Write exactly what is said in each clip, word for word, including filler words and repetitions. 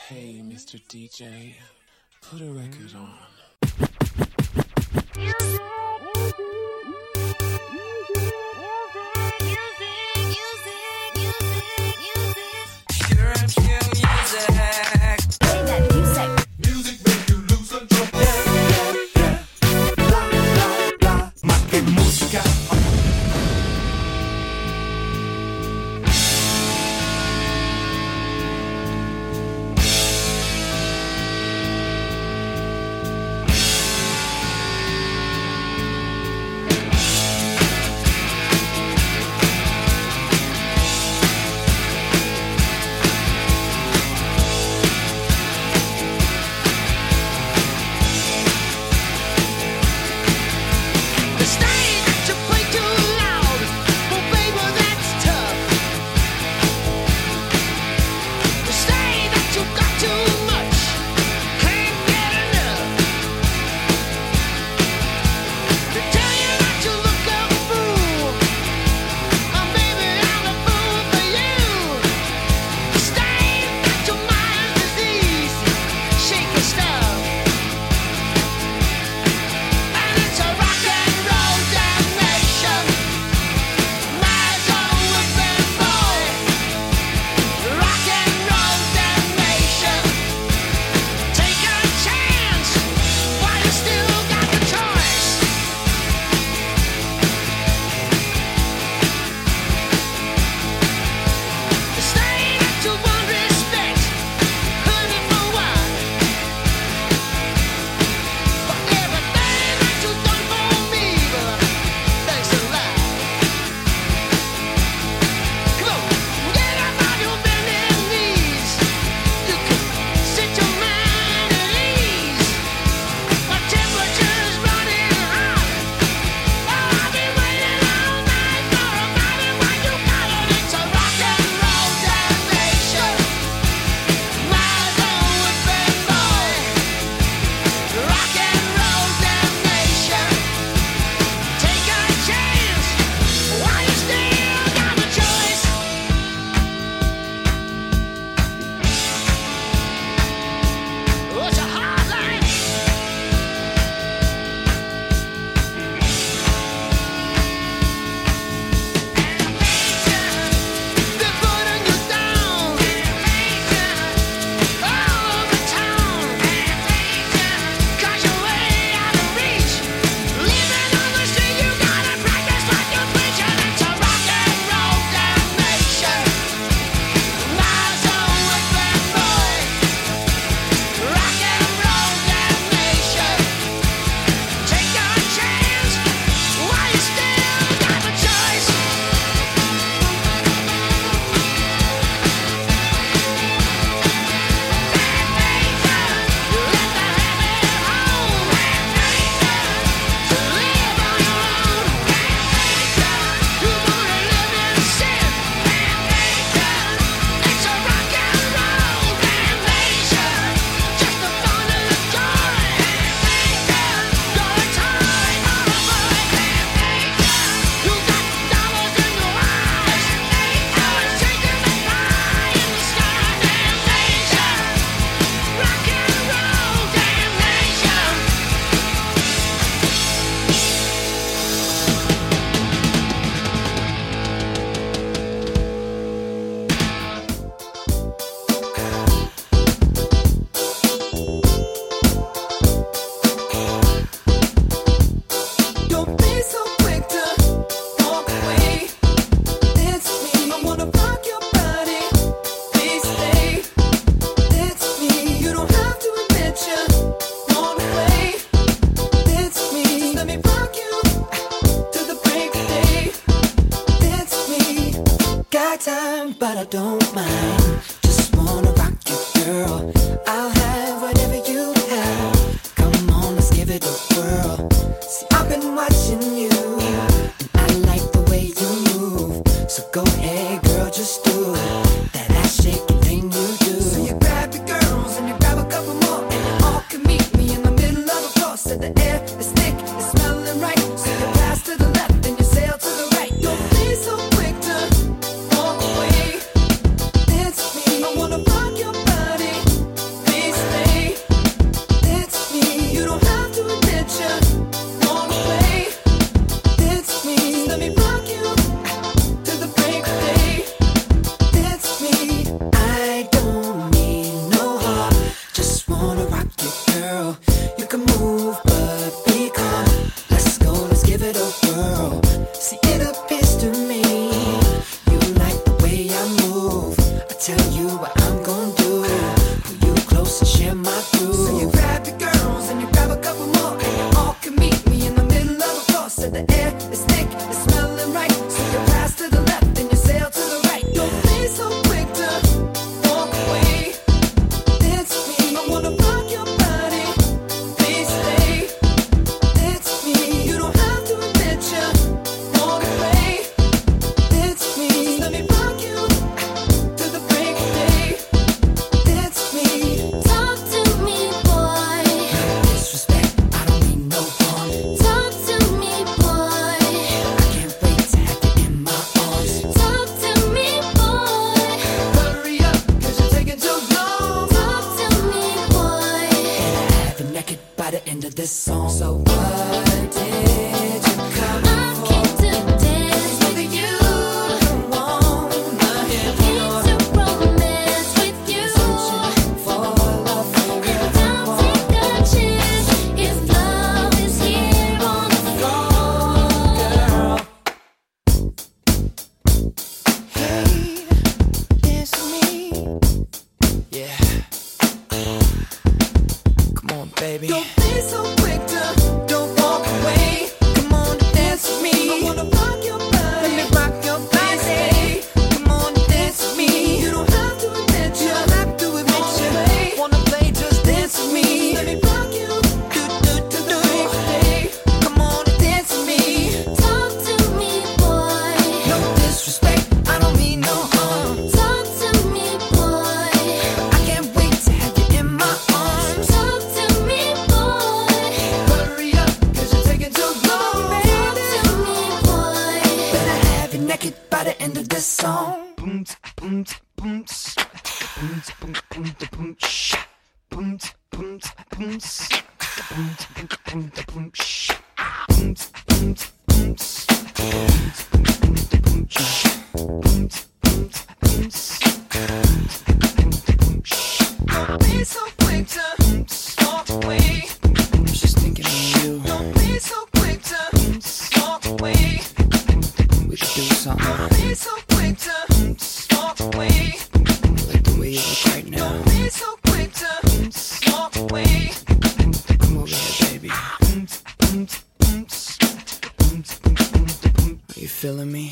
Hey, Mister D J, put a record on. Don't be so quick to walk away. this song. So what did you come I came to dance with you. wanna hear Came to romance with you. for love for And I'll take a chance if love is here on the floor. girl. Hey, it's me. Yeah. Come on, baby. Don't be so quick to don't walk away. Come on, dance with me. I wanna rock your body. Let me rock your body. Come on, dance with me. You don't have to admit you. You don't have to admit you. Wanna play? Just dance with me. Let me rock you. Do do do do. Hey, come on, dance with me. Talk to me, boy. No disrespect, I don't mean no harm. Talk to me, boy. I can't wait to have you in my arms. Talk to me, boy. Hurry up, cause you're taking too long, Talk baby. to me, boy. Better have you naked by the end of this song. Boom, boom, boom, boom, boom, boom, boom, sha. Boom, boom, boom, boom, boom, boom, boom, sha. Boom, boom, boom, boom, boom, sha. Boom, boom, boom, boom, boom, sha. Don't be so quick to walk away. I'm just thinking of you. Don't be so quick to walk away. We could do something. Don't be so quick to walk away. Like the way you look right now. Don't be so quick to walk away. Come over here, baby. Are you feeling me?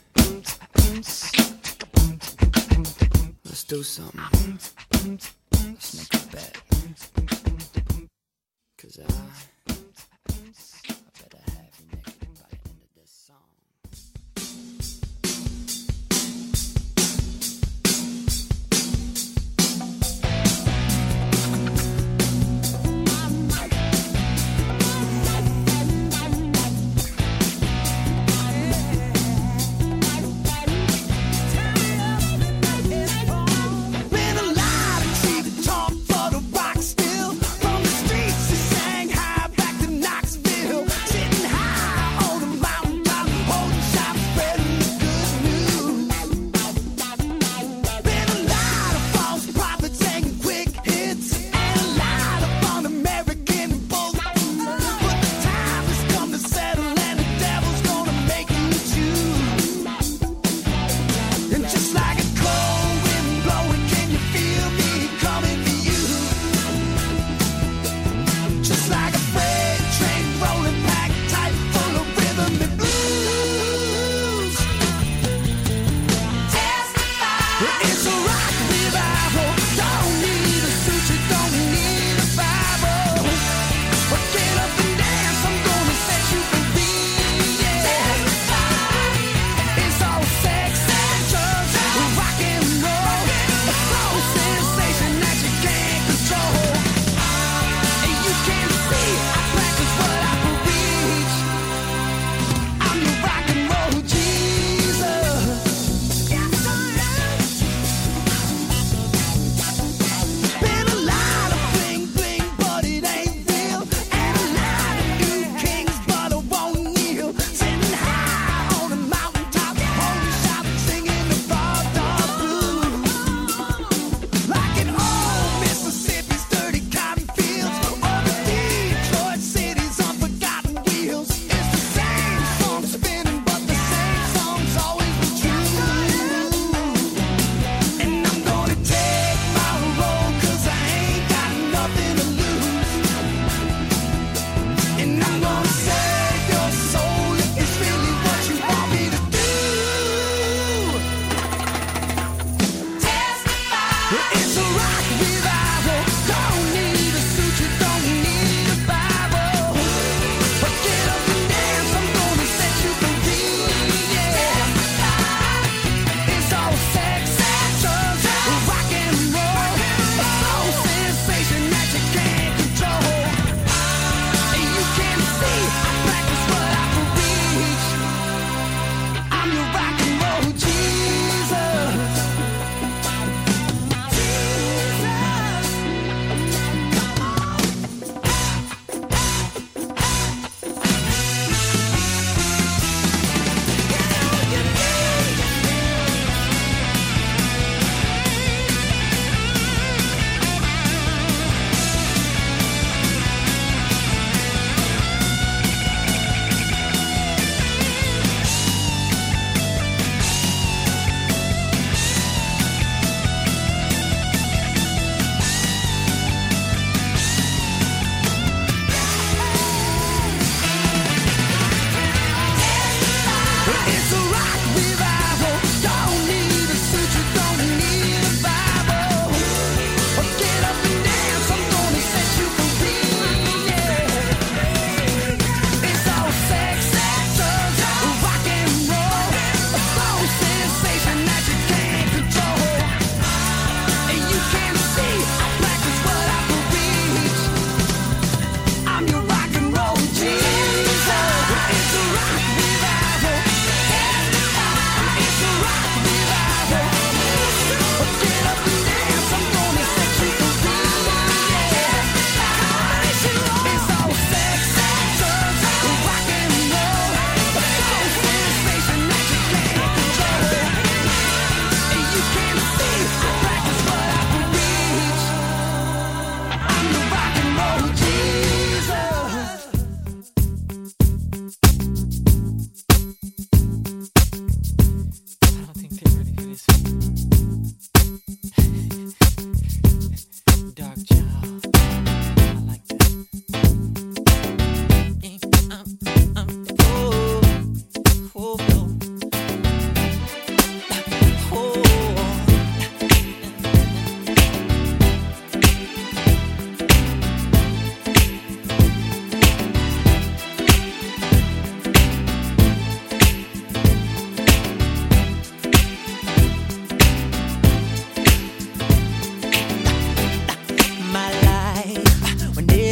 Let's do something. Let's make a bet. Cause I, I better have you naked by the end of this song. Been a lot of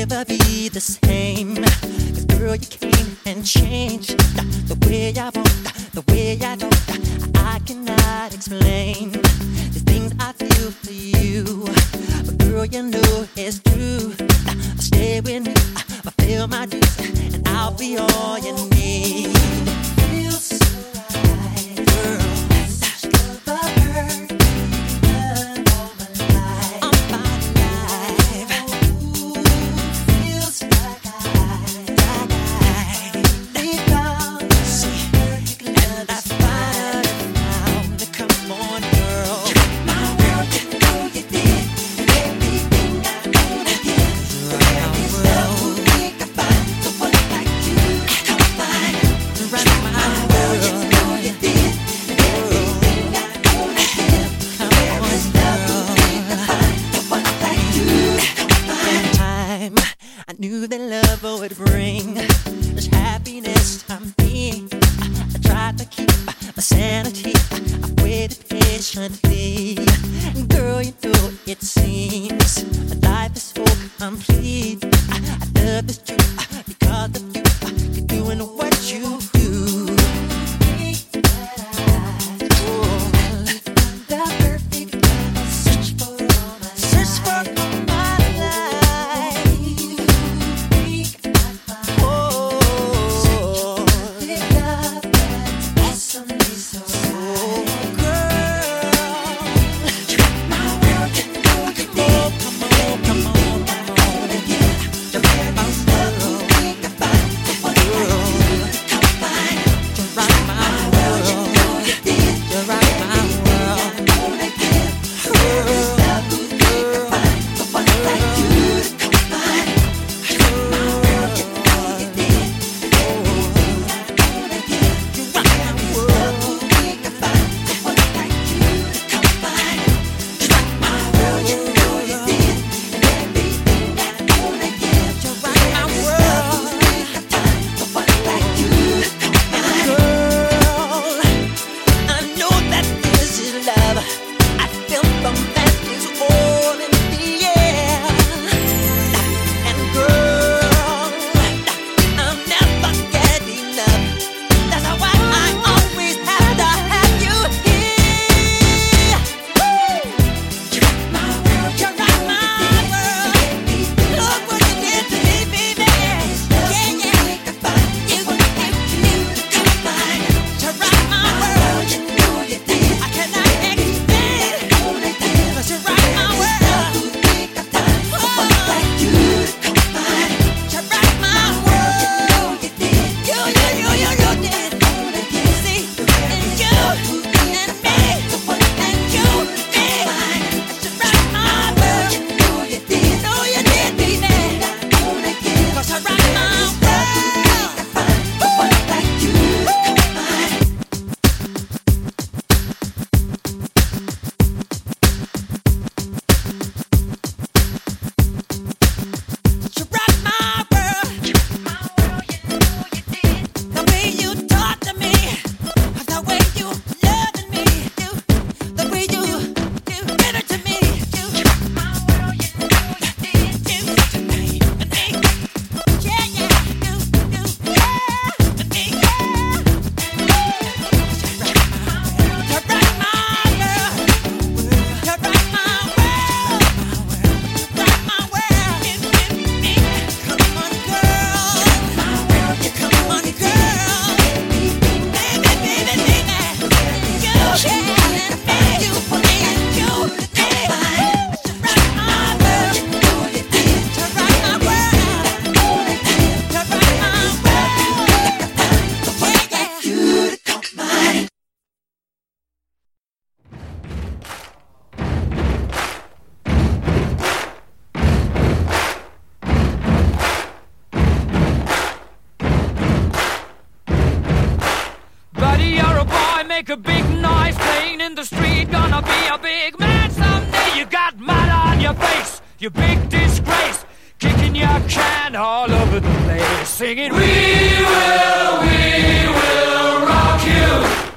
never be the same. 'Cause girl, you came and changed the way I walk, the way I talk. I cannot explain the things I feel for you. But girl, you know it's true. Stay with me, fulfill my dreams, and I'll be all you need. Feels so right, girl. Such love, perfect love all my life. All my life. Ooh, feels like I, like I lay down to see perfect love. I find it found. Come on, girl. My world, you know you did everything I wanna give. I knew that love would bring this happiness to me. I tried to keep my sanity. I waited patiently. Girl, you know it seems life is so complete. I, I love this truth because of you. You're doing what you do. The perfect love, search for all my life. Search for all my life. Oh, the love that's awesomely so right. Girl, my world, you know you did. Come on, come on, come on, again. The perfect love we think about. What girl, come find. You rock my world. You know you did. You rock my world. Make a big noise playing in the street. Gonna be a big man someday. You got mud on your face, you big disgrace. Kicking your can all over the place, singing, we will, we will rock you.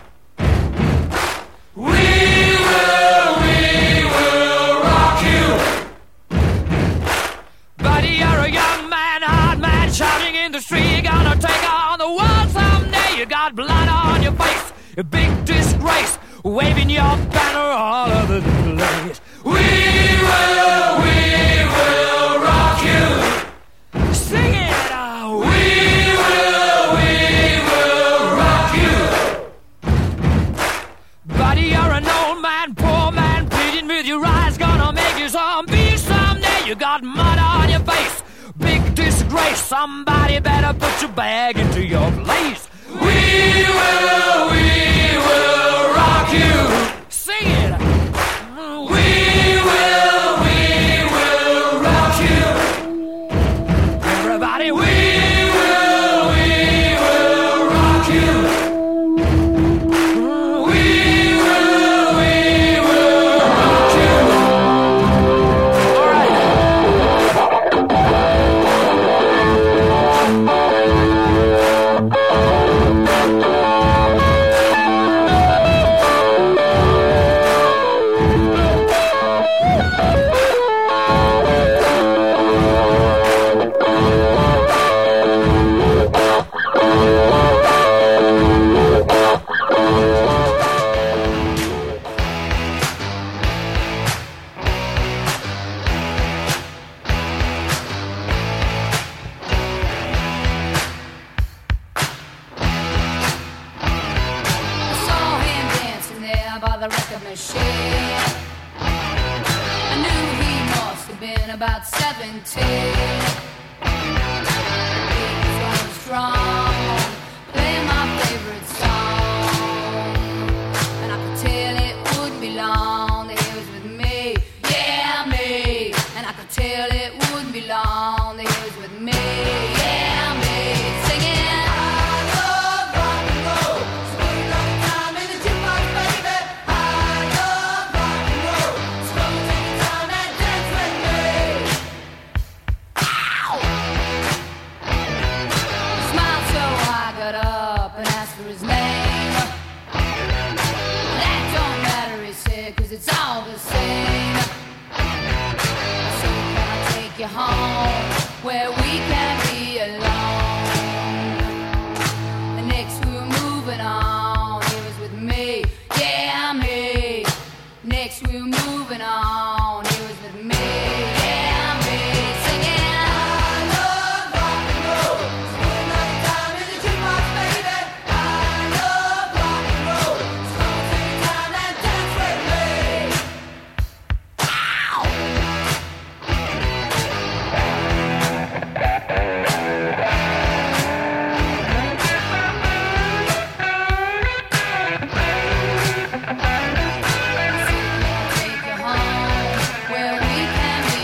We will, we will rock you. Buddy, you're a young in the street, you're gonna take on the world someday. You got blood on your face, a big disgrace, waving your banner all over the place. We will, we will rock you. Sing it out. We will, we will rock you. Buddy, you're an old man, poor man, pleading with your eyes, gonna make you zombie someday. You got mud on your face, big disgrace. Somebody better put your bag into your place. We will, we will rock you. Sing it. We will, we will rock you. Everybody, we will, we will rock you. We will, we will rock you. All right. I saw him dancing there by the record machine. I knew he must have been about seventeen. He was going strong, playing my favorite song, and I could tell it wouldn't be long that he was with me, yeah me. And I could tell it wouldn't be long that he was with me, yeah me. Singing. Smiled so I got up and asked for his name. That don't matter, he said, 'cause it's all the same. So can I take you home where we can be alone? And next we were moving on, he was with me, yeah me. Next we were moving on, he was with me, yeah me. Singing. I love rock and roll. Spend my time in the jukebox, baby. I love rock and roll. So take your time and dance with me. Take you home where we can be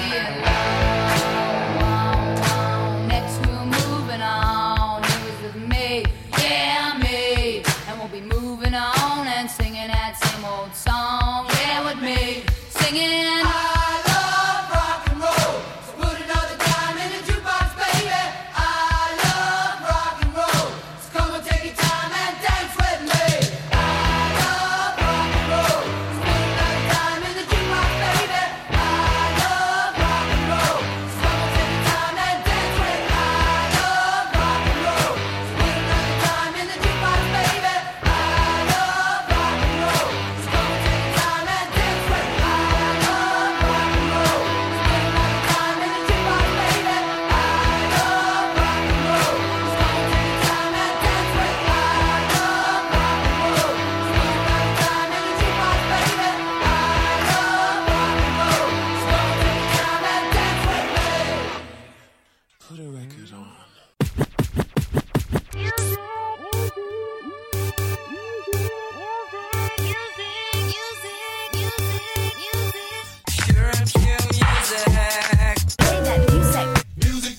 alone. Next we're moving on. He was with me, yeah me. And we'll be moving on and singing that same old song, yeah with me. Singing. I love rock and roll. So put another dime in the jukebox, baby. I love rock and roll. So come and take your time and dance with me. I love rock and roll. So put another dime in the jukebox, baby. I love rock and roll. So come and take your time and dance with me. I love rock and roll. So put another dime in the jukebox, baby. I love rock and roll. So come and take your time and dance with me. I love rock and roll. So put another dime in the jukebox, baby. I love rock and roll. So come and take your time and dance with me. I love rock and roll. So put another dime in the jukebox, baby. I love rock and roll. So come and take your time and dance with me. Put a record on.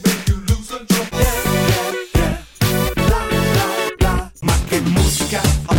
Más que música,